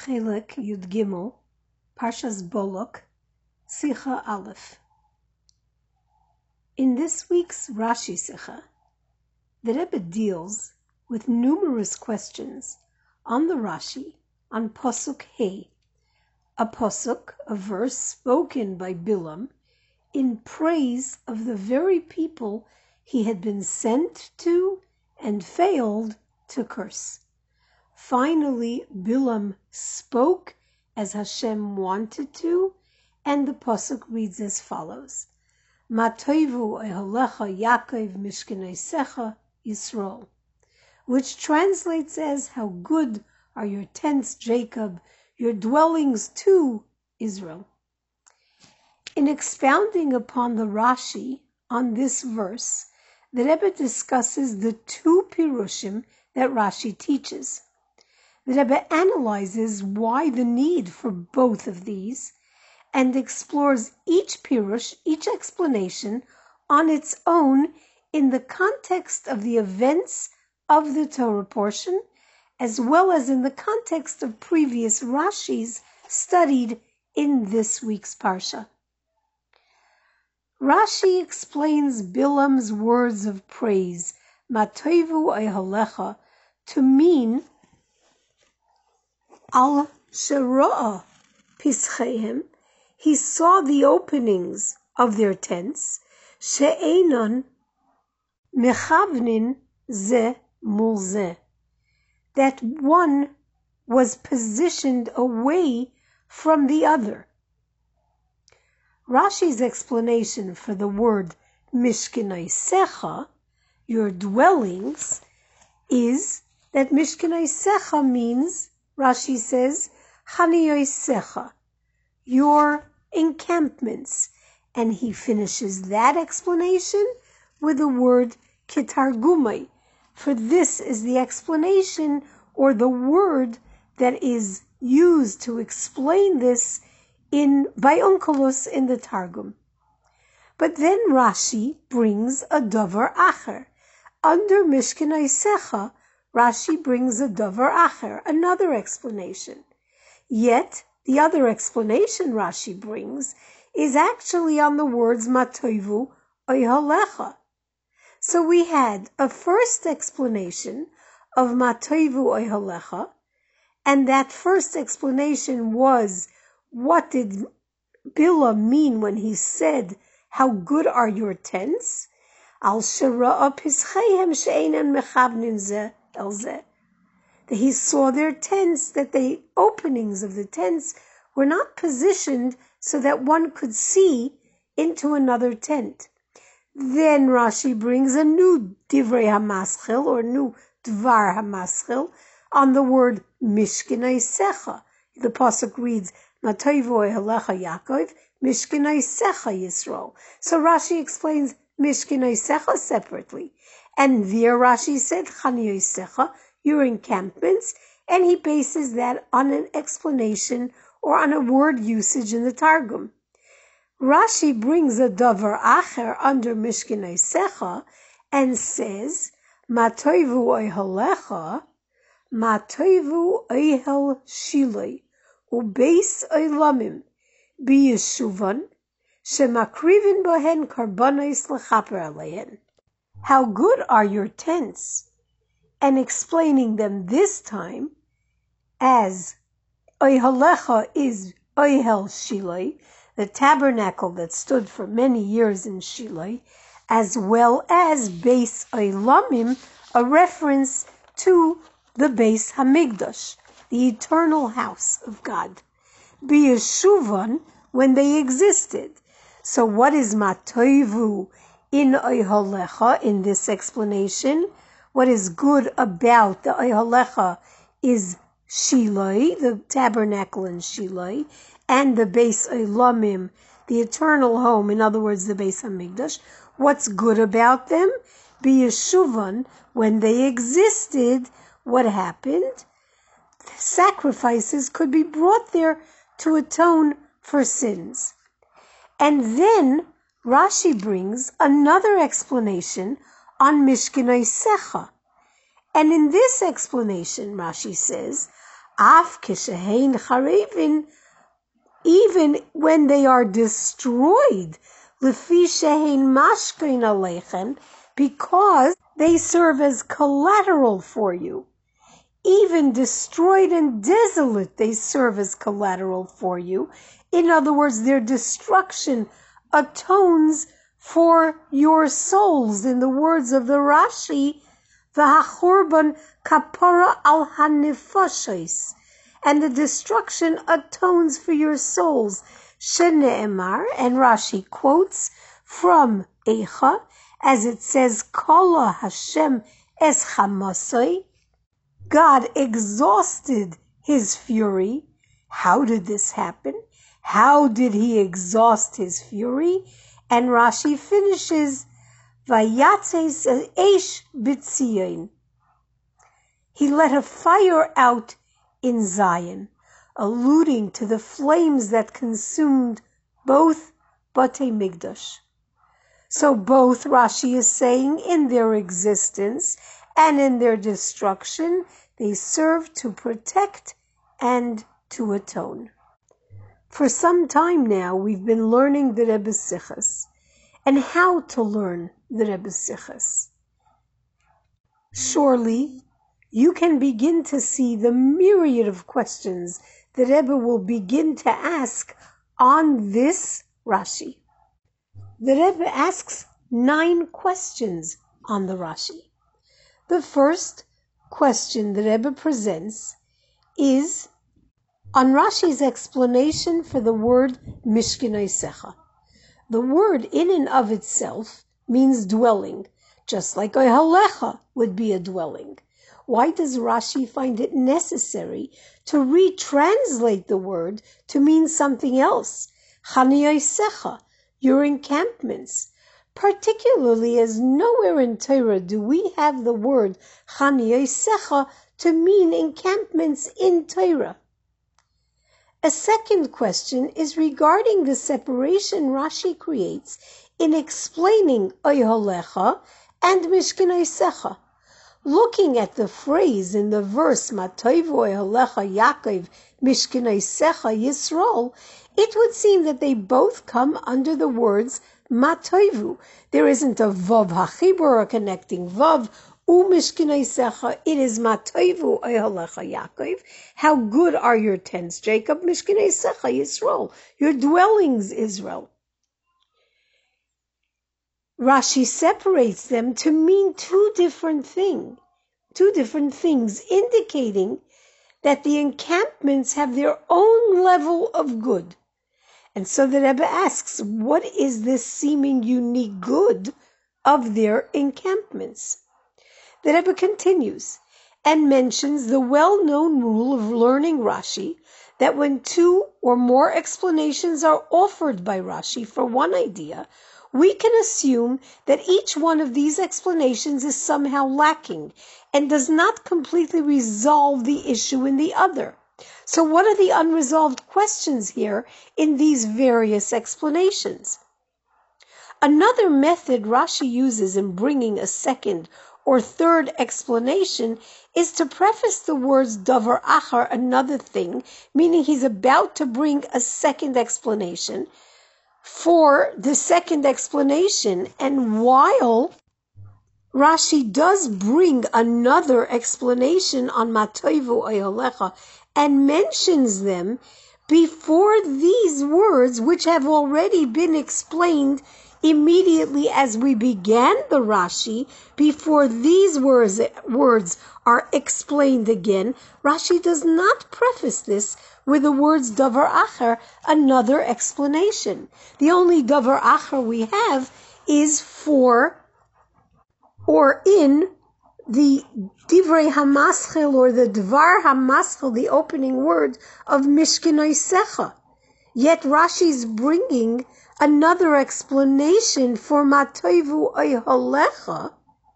Chelek Yud Gimel, Parshas Bolok, Sicha Aleph. In this week's Rashi Sicha, the Rebbe deals with numerous questions on the Rashi on Posuk Hey, a Posuk, a verse spoken by Bilam in praise of the very people he had been sent to and failed to curse. Finally, Bilam spoke as Hashem wanted to, and the Pasuk reads as follows: Ma toivu ehalecha Yaakov mishkeneisecha Yisrael, which translates as, how good are your tents, Jacob, your dwellings too, Israel. In expounding upon the Rashi on this verse, the Rebbe discusses the two pirushim that Rashi teaches. The Rebbe analyzes why the need for both of these and explores each pirush, each explanation, on its own in the context of the events of the Torah portion, as well as in the context of previous Rashis studied in this week's Parsha. Rashi explains Bilam's words of praise, Matoivu Ehalecha, to mean Al Shera'a Pischehem, he saw the openings of their tents, She'enon Mechavnin Ze Mul Ze, that one was positioned away from the other. Rashi's explanation for the word Mishkeneisecha, your dwellings, is that Mishkeneisecha means, Rashi says, Chaniyosecha, your encampments. And he finishes that explanation with the word Kitargumai, for this is the explanation or the word that is used to explain this by Onkelos in the Targum. But then Rashi brings a davar acher. Under Mishkeneisecha, Rashi brings a davar acher, another explanation. Yet, the other explanation Rashi brings is actually on the words Matoivu Oyhalecha. So we had a first explanation of Matoivu Oyhalecha, and that first explanation was, what did Bilam mean when he said, how good are your tents? Al Shera'a Pischehem She'enan Mechavnin Ze El Ze. That he saw their tents, that the openings of the tents were not positioned so that one could see into another tent. Then Rashi brings a new Divrei HaMaschil, or new Dvar HaMaschil, on the word Mishkeneisecha. The pasuk reads, Matoivu Ehalecha Yaakov, Mishkeneisecha Yisrael. So Rashi explains Mishkeneisecha separately. And there Rashi said, Chaniyosecha, your encampments, and he bases that on an explanation or on a word usage in the Targum. Rashi brings a davar acher under Mishkeneisecha and says, Matoivu Ehalecha, Matoivu Ehel Shiloi, Ubeis Eilamim, Biyeshuvan, Shemakrivin Bohen Karbonos Lechaper Aleihen. How good are your tents? And explaining them this time as Oyhalecha is Oyhel Shiloi, the tabernacle that stood for many years in Shiloi, as well as Beis Eilamim, a reference to the Beis Hamikdash, the eternal house of God. Biyeshuvan, when they existed. So what is Matoivu in Oyhalecha in this explanation? What is good about the Oyhalecha is Shiloi, the tabernacle in Shiloi, and the Beis Eilamim, the eternal home, in other words, the Beis Hamikdash. What's good about them? Biyeshuvan, when they existed, what happened? Sacrifices could be brought there to atone for sins. And then Rashi brings another explanation on Mishkeneisecha. And in this explanation, Rashi says, Af kishehein charevin, even when they are destroyed, lefi shehein mashkein aleichem, because they serve as collateral for you. Even destroyed and desolate, they serve as collateral for you. In other words, their destruction atones for your souls. In the words of the Rashi, v'hachurban kapara al hanefashos, and the destruction atones for your souls. Shene'emar, and Rashi quotes from Eicha, as it says, Kala Hashem es chamasoi, God exhausted his fury. How did this happen? How did he exhaust his fury? And Rashi finishes, Vayatzeis eish b'tzion. He let a fire out in Zion, alluding to the flames that consumed both Batei Migdash. So both, Rashi is saying, in their existence and in their destruction, they serve to protect and to atone. For some time now, we've been learning the Rebbe Sichos and how to learn the Rebbe Sichos. Surely, you can begin to see the myriad of questions the Rebbe will begin to ask on this Rashi. The Rebbe asks 9 questions on the Rashi. The first question the Rebbe presents is on Rashi's explanation for the word Mishkenaisecha. The word in and of itself means dwelling, just like Ohelecha would be a dwelling. Why does Rashi find it necessary to retranslate the word to mean something else? Chaniyaisecha, your encampments. Particularly as nowhere in Torah do we have the word Chaniyaisecha to mean encampments in Torah. A second question is regarding the separation Rashi creates in explaining Ohelecha and Mishkenaisecha. Looking at the phrase in the verse Matoivu Ohelecha Yaakov Mishkenaisecha Yisrael, it would seem that they both come under the words Matoivu. There isn't a Vav Hachibur or a connecting Vav. Mishkenaisecha, it is Matoivu Ohelecha Yaakov. How good are your tents, Jacob? Mishkenaisecha Yisrael, your dwellings, Israel. Rashi separates them to mean two different things, indicating that the encampments have their own level of good. And so the Rebbe asks, what is this seeming unique good of their encampments? The Rebbe continues and mentions the well-known rule of learning Rashi, that when 2 or more explanations are offered by Rashi for one idea, we can assume that each one of these explanations is somehow lacking and does not completely resolve the issue in the other. So what are the unresolved questions here in these various explanations? Another method Rashi uses in bringing a second or third explanation is to preface the words davar achar, another thing, meaning he's about to bring a second explanation for the second explanation. And while Rashi does bring another explanation on Matoivu Ohelecha and mentions them before these words, which have already been explained immediately as we began the Rashi, before these words are explained again, Rashi does not preface this with the words davar acher, another explanation. The only davar acher we have is for or in the divrei hamaschil or the dvar hamaschil, the opening word of Mishkenaisecha. Yet Rashi's bringing another explanation for Matoivu Ohelecha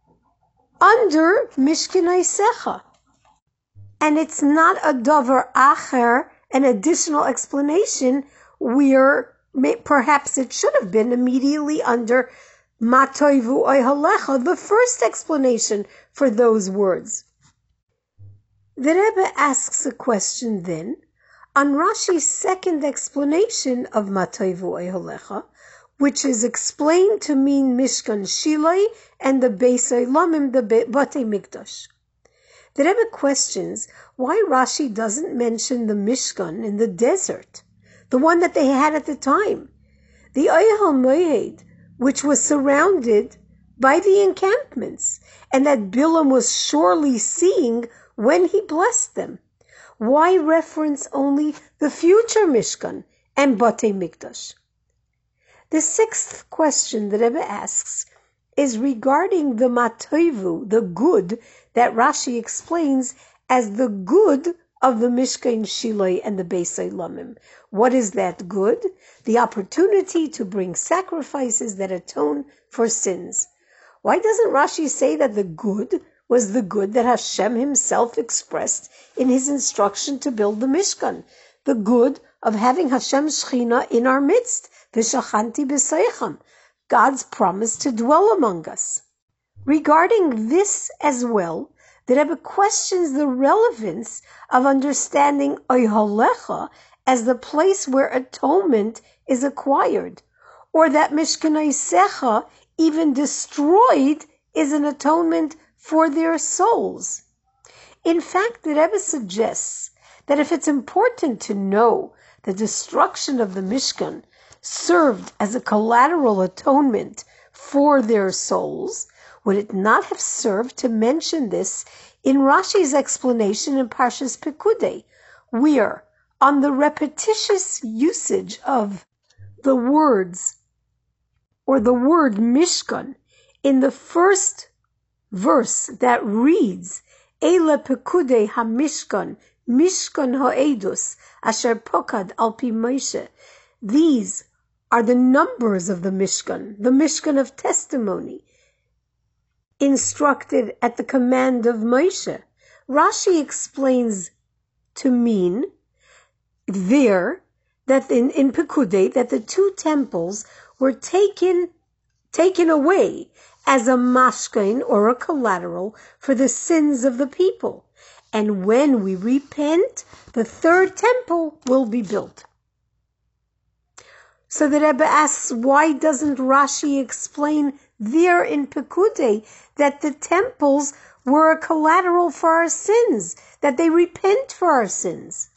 under Mishkenaisecha. And it's not a davar acher, an additional explanation, where perhaps it should have been immediately under Matoivu Ohelecha, the first explanation for those words. The Rebbe asks a question then on Rashi's second explanation of Matoivu Eholecha, which is explained to mean Mishkan Shiloi and the Beis Olamim, the Batei Mikdash. The Rebbe questions why Rashi doesn't mention the Mishkan in the desert, the one that they had at the time, the Oyhel Moed, which was surrounded by the encampments, and that Bilam was surely seeing when he blessed them. Why reference only the future Mishkan and Batei Mikdash? The sixth question the Rebbe asks is regarding the Matoivu, the good, that Rashi explains as the good of the Mishkan Shiloi and the Beis Olamim. What is that good? The opportunity to bring sacrifices that atone for sins. Why doesn't Rashi say that the good was the good that Hashem himself expressed in his instruction to build the Mishkan? The good of having Hashem Shechina in our midst, V'shachanti b'seichem, God's promise to dwell among us. Regarding this as well, the Rebbe questions the relevance of understanding Oiholecha as the place where atonement is acquired, or that Mishkanaisecha, even destroyed, is an atonement for their souls. In fact, the Rebbe suggests that if it's important to know the destruction of the Mishkan served as a collateral atonement for their souls, would it not have served to mention this in Rashi's explanation in Parshas Pekudei, where, on the repetitious usage of the words, or the word Mishkan, in the first verse that reads, Eile Pekudei HaMishkan, Mishkan HaEdus, Asher Pokad Al Pi Moshe. These are the numbers of the Mishkan of testimony, instructed at the command of Moshe. Rashi explains to mean there that in Pekudei that the two temples were taken away as a mashkain or a collateral for the sins of the people. And when we repent, the third temple will be built. So the Rebbe asks, why doesn't Rashi explain there in Pekudei that the temples were a collateral for our sins, that they repent for our sins?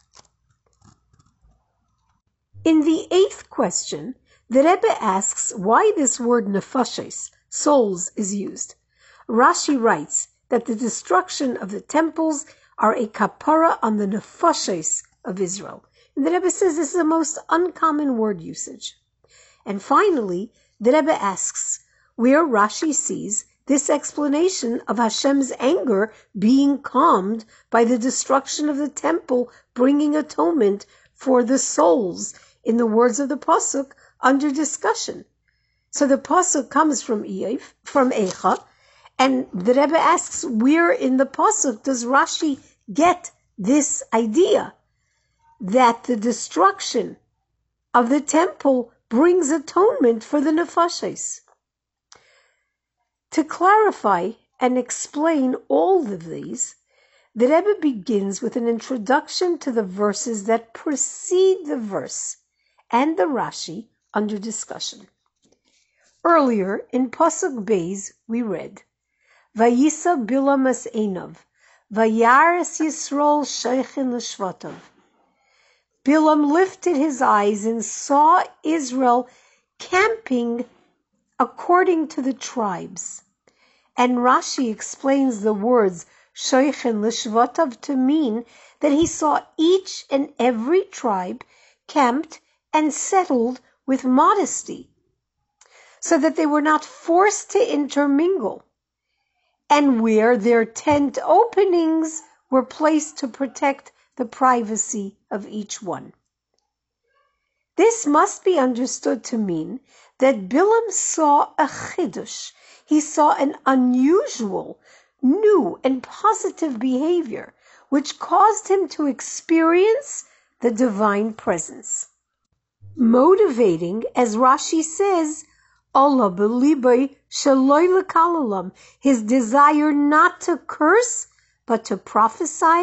In the eighth question, the Rebbe asks why this word nefashos, souls, is used. Rashi writes that the destruction of the temples are a kapara on the nefashos of Israel. And the Rebbe says this is the most uncommon word usage. And finally, the Rebbe asks where Rashi sees this explanation of Hashem's anger being calmed by the destruction of the temple, bringing atonement for the souls, in the words of the Pasuk under discussion. So the Pasuk comes from Eicha, and the Rebbe asks where in the Pasuk does Rashi get this idea that the destruction of the temple brings atonement for the nefashos. To clarify and explain all of these, the Rebbe begins with an introduction to the verses that precede the verse and the Rashi under discussion. Earlier in Pasuk Beis we read, Vayisa Bilam es Einav, Vayares Yisrael Sheichin l'Shvatav. Bilam lifted his eyes and saw Israel camping according to the tribes. And Rashi explains the words Sheichin l'Shvatav to mean that he saw each and every tribe camped and settled with modesty, so that they were not forced to intermingle, and where their tent openings were placed to protect the privacy of each one. This must be understood to mean that Bilam saw a chidush. He saw an unusual, new, and positive behavior, which caused him to experience the divine presence. Motivating, as Rashi says, Allah b'libay shaloi lekalalam, his desire not to curse, but to prophesize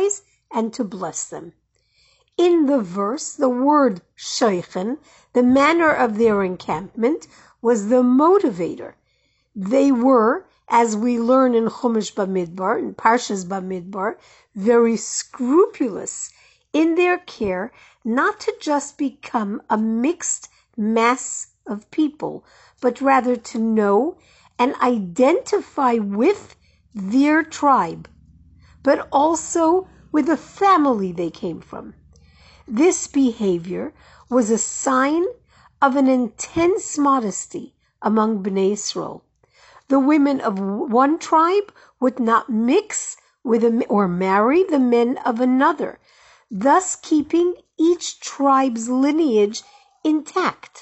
and to bless them. In the verse, the word sheichen, the manner of their encampment, was the motivator. They were, as we learn in Chumash Bamidbar, in Parshas Bamidbar, very scrupulous in their care not to just become a mixed mass of people, but rather to know and identify with their tribe, but also with the family they came from. This behavior was a sign of an intense modesty among Bnei Israel. The women of one tribe would not mix with or marry the men of another, thus keeping each tribe's lineage intact.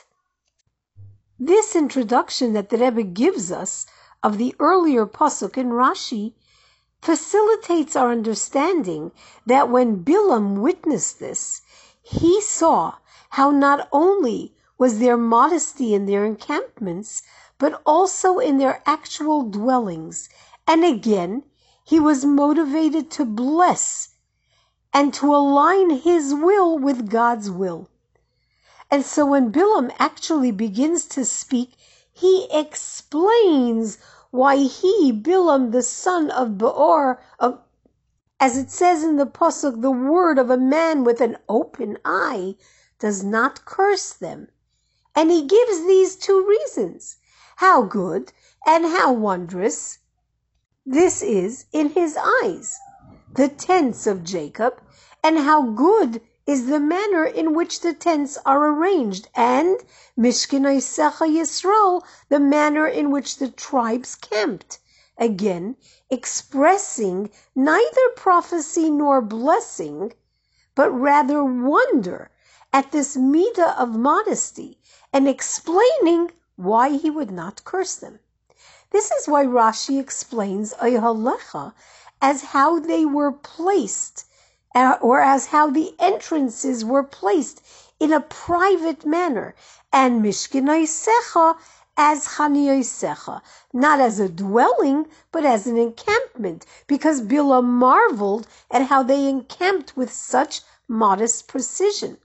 This introduction that the Rebbe gives us of the earlier pasuk in Rashi facilitates our understanding that when Bilam witnessed this, he saw how not only was there modesty in their encampments, but also in their actual dwellings. And again, he was motivated to bless and to align his will with God's will. And so when Bilam actually begins to speak, he explains why he, Bilam, the son of Beor, as it says in the pasuk, the word of a man with an open eye does not curse them. And he gives these two reasons: how good and how wondrous this is in his eyes, the tents of Jacob, and how good is the manner in which the tents are arranged, and Mishkenaisecha Yisrael, the manner in which the tribes camped. Again, expressing neither prophecy nor blessing, but rather wonder at this midah of modesty, and explaining why he would not curse them. This is why Rashi explains Oyhalecha as how they were placed, or as how the entrances were placed in a private manner, and Mishkenaisecha as Chaniosecha, not as a dwelling, but as an encampment, because Bilam marveled at how they encamped with such modest precision.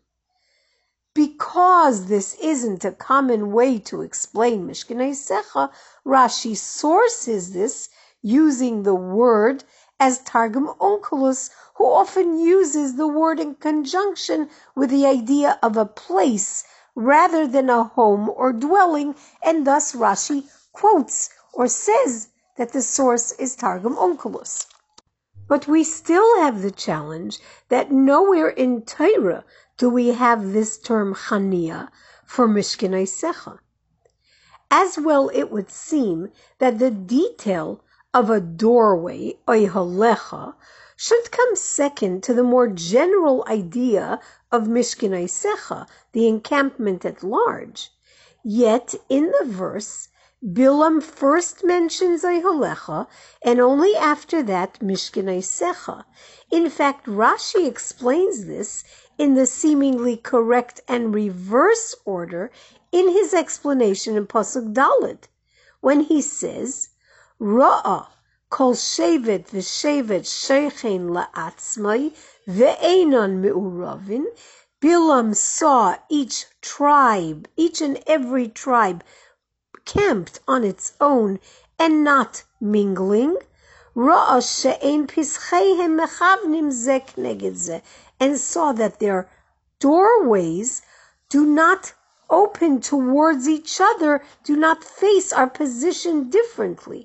Because this isn't a common way to explain Mishkenaisecha, Rashi sources this using the word as Targum Onkelos, who often uses the word in conjunction with the idea of a place rather than a home or dwelling, and thus Rashi quotes or says that the source is Targum Onkelos. But we still have the challenge that nowhere in Torah do we have this term Chania for Mishkenaisecha. As well, it would seem that the detail of a doorway, Oyhalecha, should come second to the more general idea of Mishkenaisecha, the encampment at large. Yet, in the verse, Bilam first mentions Oyhalecha, and only after that Mishkenaisecha. In fact, Rashi explains this in the seemingly correct and reverse order in his explanation in Pasuk Daled, when he says, Ra'ah kol shevet v'shevet sheichen la'atzmai ve'enon me'uravin. Bilam saw each and every tribe camped on its own and not mingling. Ra'ah she'ein pischeihem mechavnim ze k'neged ze, and saw that their doorways do not open towards each other, do not face, are positioned differently.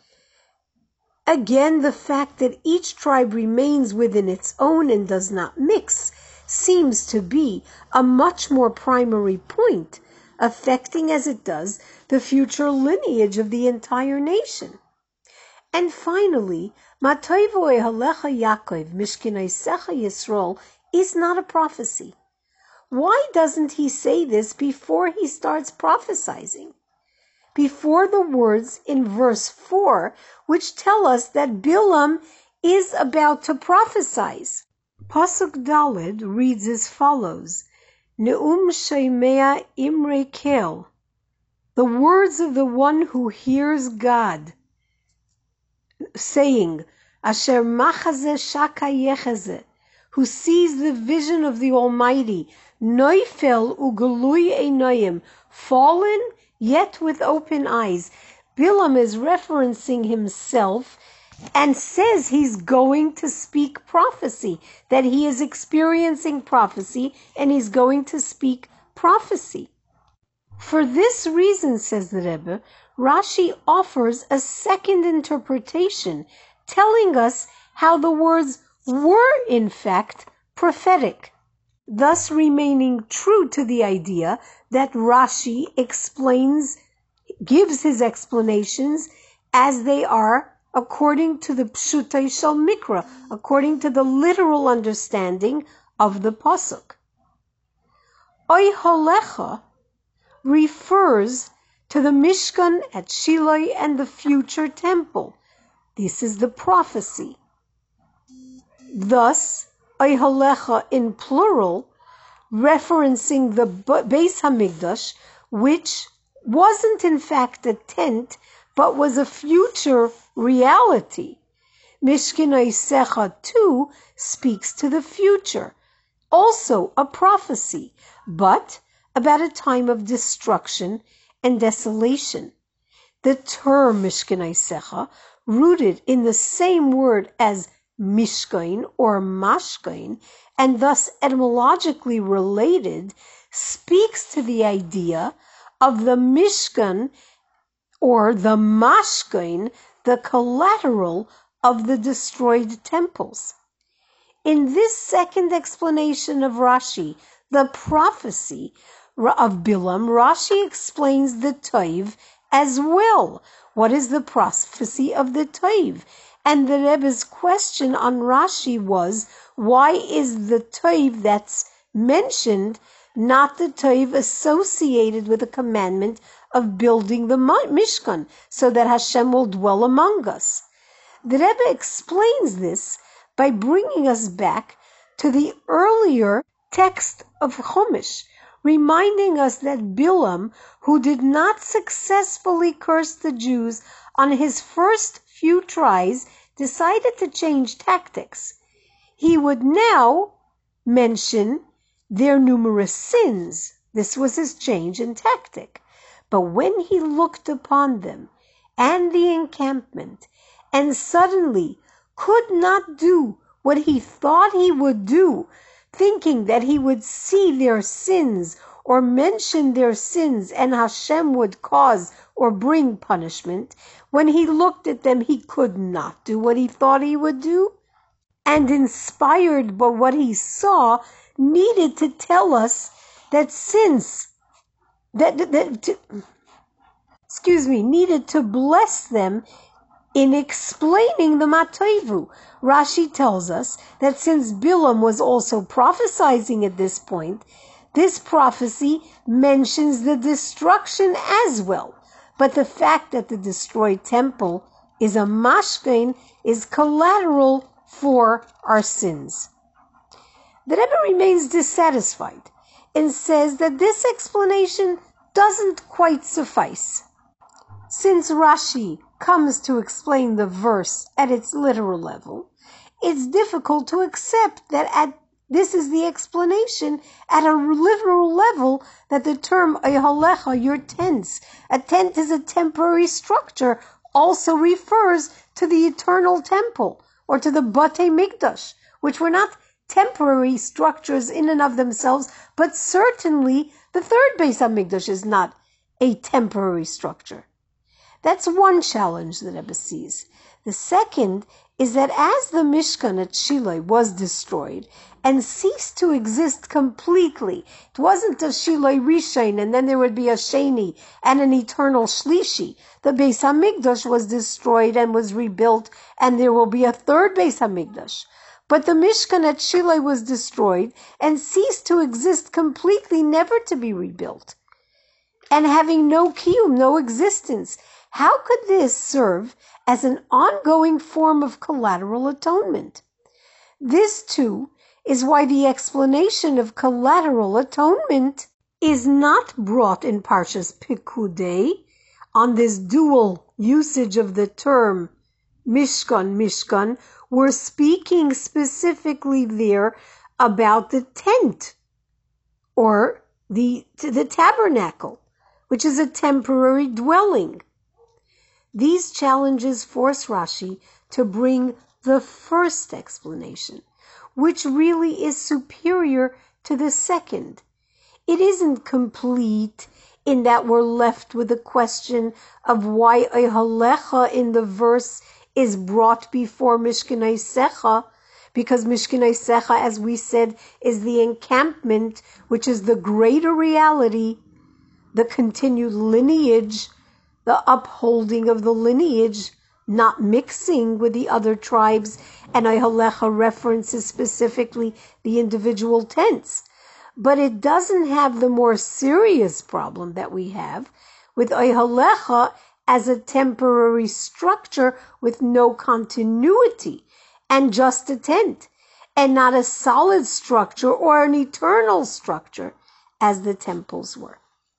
Again, the fact that each tribe remains within its own and does not mix seems to be a much more primary point, affecting as it does the future lineage of the entire nation. And finally, Matoiv Oyhalecha Yaakov Mishkenaisecha Yisrael is not a prophecy. Why doesn't he say this before he starts prophesying? Before the words in verse 4, which tell us that Bilam is about to prophesy. Pasuk Daled reads as follows, Ne'um Shemea Imre Kel, the words of the one who hears God, saying, Asher Machaze Shaka Yecheze, who sees the vision of the Almighty, Neufel ugelui einayim, fallen yet with open eyes. Bilam is referencing himself and says he's going to speak prophecy, that he is experiencing prophecy and he's going to speak prophecy. For this reason, says the Rebbe, Rashi offers a second interpretation, telling us how the words were in fact prophetic, thus remaining true to the idea that Rashi gives his explanations as they are according to the Pshutei Shel Mikra, according to the literal understanding of the Pasuk. Oy Holecha refers to the Mishkan at Shiloh and the future temple. This is the prophecy. Thus, Oy Holecha in plural, referencing the Beis Hamikdash, which wasn't in fact a tent, but was a future reality. Mishkan Isecha too speaks to the future, also a prophecy, but about a time of destruction and desolation. The term Mishkan Isecha, rooted in the same word as Mishkan or Mashkan, and thus etymologically related, speaks to the idea of the Mishkan or the Mashkan, the collateral of the destroyed temples. In this second explanation of Rashi, the prophecy of Bilam, Rashi explains the Toiv as well. What is the prophecy of the Toiv? And the Rebbe's question on Rashi was, why is the Toiv that's mentioned not the Toiv associated with the commandment of building the Mishkan, so that Hashem will dwell among us? The Rebbe explains this by bringing us back to the earlier text of Chumash, reminding us that Bilam, who did not successfully curse the Jews on his first few tries, decided to change tactics. He would now mention their numerous sins. This was his change in tactic. But when he looked upon them and the encampment, and suddenly could not do what he thought he would do, thinking that he would see their sins or mention their sins and Hashem would cause or bring punishment, when he looked at them, he could not do what he thought he would do, and inspired by what he saw, needed to tell us that needed to bless them in explaining the Matoivu. Rashi tells us that since Bilam was also prophesying at this point, this prophecy mentions the destruction as well. But the fact that the destroyed temple is a mashkein is collateral for our sins. The Rebbe remains dissatisfied and says that this explanation doesn't quite suffice. Since Rashi comes to explain the verse at its literal level, it's difficult to accept that this is the explanation at a literal level, that the term Ayhalecha, your tents, a tent is a temporary structure, also refers to the eternal temple or to the Batei Mikdash, which were not temporary structures in and of themselves, but certainly the third Beis HaMikdash is not a temporary structure. That's one challenge that Rebbe sees. The second is that as the Mishkan at Shiloh was destroyed and ceased to exist completely, it wasn't a Shiloh Rishon and then there would be a Sheni and an eternal Shlishi. The Beis HaMikdash was destroyed and was rebuilt, and there will be a third Beis HaMikdash. But the Mishkan at Shiloh was destroyed and ceased to exist completely, never to be rebuilt, and having no kiyum, no existence. How could this serve as an ongoing form of collateral atonement? This, too, is why the explanation of collateral atonement is not brought in Parshas Pikudei on this dual usage of the term Mishkan, We're speaking specifically there about the tent or the tabernacle, which is a temporary dwelling. These challenges force Rashi to bring the first explanation, which really is superior to the second. It isn't complete in that we're left with the question of why Ohelecha in the verse is brought before Mishkaneisecha, because Mishkaneisecha, as we said, is the encampment, which is the greater reality, the continued lineage, the upholding of the lineage, not mixing with the other tribes, and Ohelecha references specifically the individual tents. But it doesn't have the more serious problem that we have with Ohelecha as a temporary structure with no continuity and just a tent, and not a solid structure or an eternal structure as the temples were.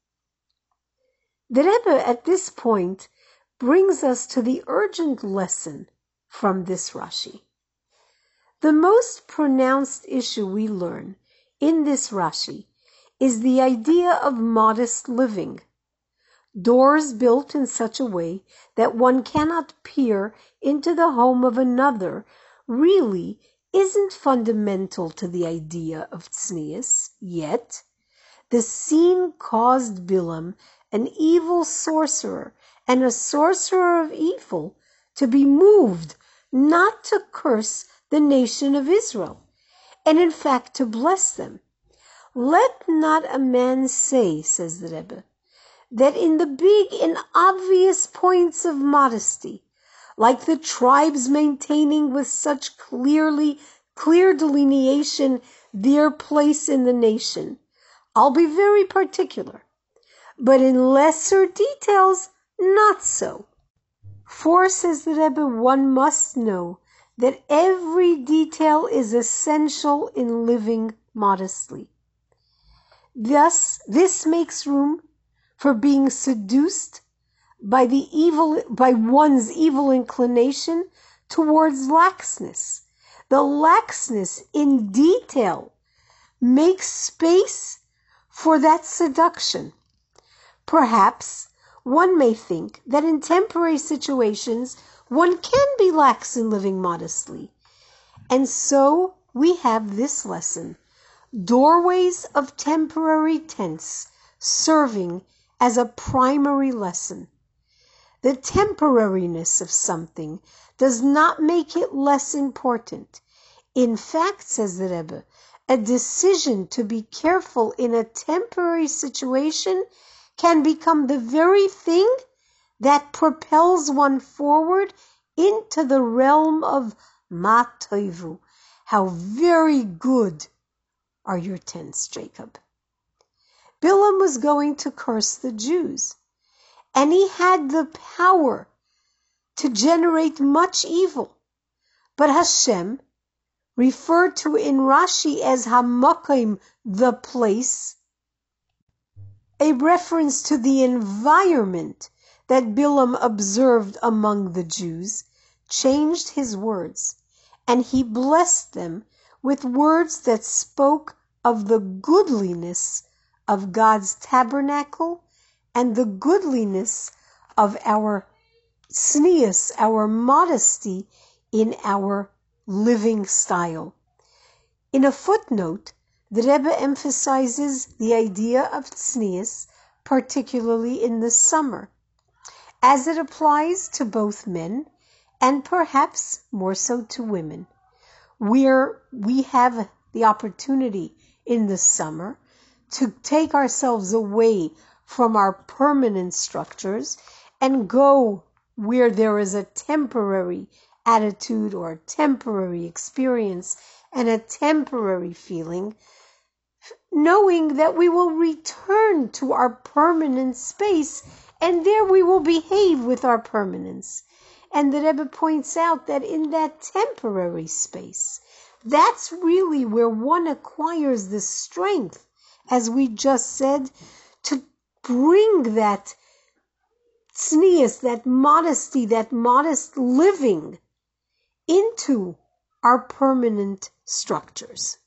The Rebbe at this point brings us to the urgent lesson from this Rashi. The most pronounced issue we learn in this Rashi is the idea of modest living. Doors built in such a way that one cannot peer into the home of another really isn't fundamental to the idea of tznius, yet the scene caused Bilam, an evil sorcerer and a sorcerer of evil, to be moved not to curse the nation of Israel, and in fact to bless them. Let not a man say, says the Rebbe, that in the big and obvious points of modesty, like the tribes maintaining with such clear delineation their place in the nation, I'll be very particular, but in lesser details, not so. For, says the Rebbe, one must know that every detail is essential in living modestly. Thus, this makes room for being seduced by one's evil inclination towards laxness. The laxness in detail makes space for that seduction. Perhaps one may think that in temporary situations one can be lax in living modestly. And so we have this lesson: doorways of temporary tents serving as a primary lesson. The temporariness of something does not make it less important. In fact, says the Rebbe, a decision to be careful in a temporary situation can become the very thing that propels one forward into the realm of ma toivu. How very good are your tents, Jacob. Bilam was going to curse the Jews, and he had the power to generate much evil. But Hashem, referred to in Rashi as Hamakim, the place, a reference to the environment that Bilam observed among the Jews, changed his words, and he blessed them with words that spoke of the goodliness of God's tabernacle and the goodliness of our tznius, our modesty in our living style. In a footnote, the Rebbe emphasizes the idea of tznius, particularly in the summer, as it applies to both men and perhaps more so to women, where we have the opportunity in the summer to take ourselves away from our permanent structures and go where there is a temporary attitude or a temporary experience and a temporary feeling, knowing that we will return to our permanent space and there we will behave with our permanence. And the Rebbe points out that in that temporary space, that's really where one acquires the strength, as we just said, to bring that tznius, that modesty, that modest living into are permanent structures.